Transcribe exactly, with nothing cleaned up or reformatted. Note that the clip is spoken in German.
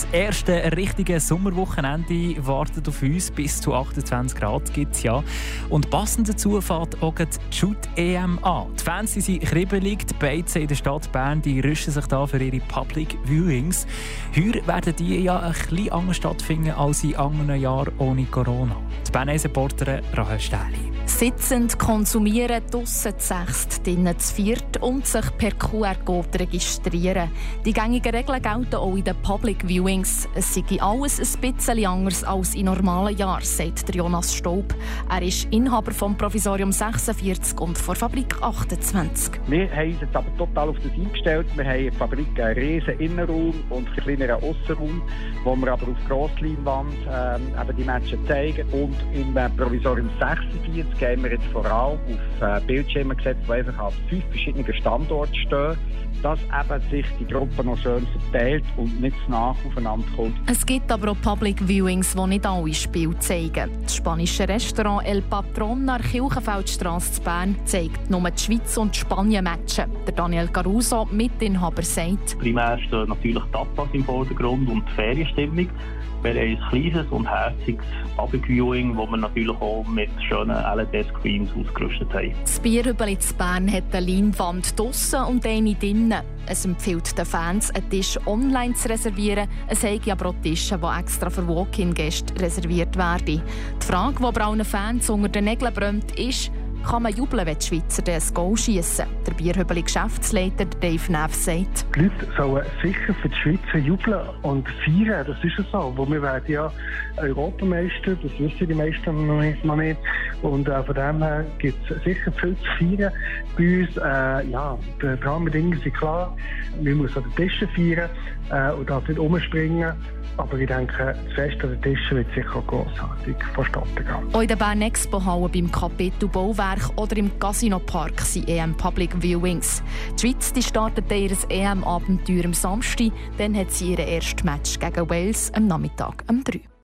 erste richtige Sommerwochenende wartet auf uns. Bis zu achtundzwanzig Grad gibt es ja. Und passend dazu fährt auch die Shoot-E M an. Die Fans sind kribbelig, die Beizen in der Stadt Bern die rüsten sich da für ihre Public Viewings. Heuer werden die ja ein bisschen anders stattfinden als in anderen Jahren ohne Corona. Die Bern-Reporterin Rahel Stähli. Sitzend konsumieren, draussen zu sechst, drinnen zu viert und sich per Q R-Code registrieren. Die gängigen Regeln gelten auch in den Public Viewings. Es sei alles ein bisschen anders als in normalen Jahren, sagt Jonas Staub. Er ist Inhaber vom Provisorium sechsundvierzig und von Fabrik achtundzwanzig. Wir haben uns jetzt aber total auf das eingestellt. Wir haben in der Fabrik einen riesen Innenraum und einen kleineren Aussenraum, wo wir aber auf Grossleinwand ähm, eben die Matches zeigen. Und im äh, Provisorium sechsundvierzig haben wir jetzt vor allem auf äh, Bildschirme gesetzt, die einfach an fünf verschiedenen Standorten stehen, dass eben sich die Gruppe noch schön verteilt und nicht zu nah aufeinander kommt. Es gibt aber auch Public Viewings, die nicht alle Spiele zeigen. Das spanische Restaurant El Patron an der Kirchenfeldstrasse zu Bern zeigt nur die Schweiz und Spanien Matchen. Der Daniel Caruso, Mitinhaber, sagt: Primär stehen natürlich Tapas im Vordergrund und die Ferienstimmung. Wir haben ein kleines und herziges Public Viewing, das wir natürlich auch mit schönen L E D-Screens ausgerüstet haben. Das Bierhübeli in Bern hat eine Leinwand draussen und eine drinnen. Es empfiehlt den Fans, einen Tisch online zu reservieren. Es gibt aber auch Tische, die extra für Walk-in-Gäste reserviert werden. Die Frage, die bei allen Fans unter den Nägeln brennt, ist: Kann man jubeln, wenn die Schweizer ein Goal schiessen? Der Bierhübeli-Geschäftsleiter Dave Neff sagt: Die Leute sollen sicher für die Schweizer jubeln und feiern. Das ist es so. Wo wir werden ja Europameister, das wissen die meisten noch nicht. Und äh, von dem her gibt es sicher viel zu feiern. Bei uns, äh, ja, die Rahmenbedingungen sind klar. Wir müssen an den Tischen feiern äh, und darf nicht umspringen. Aber ich denke, das Fest an den Tischen wird sicher auch grossartig vonstatten gehen. Auch in der Bern Expo-Halle, beim Kapitel Bauwerk oder im Casino-Park sind E M Public Viewings. Die Schweiz die startet ihr E M-Abenteuer am Samstag. Dann hat sie ihr erstes Match gegen Wales am Nachmittag um drei.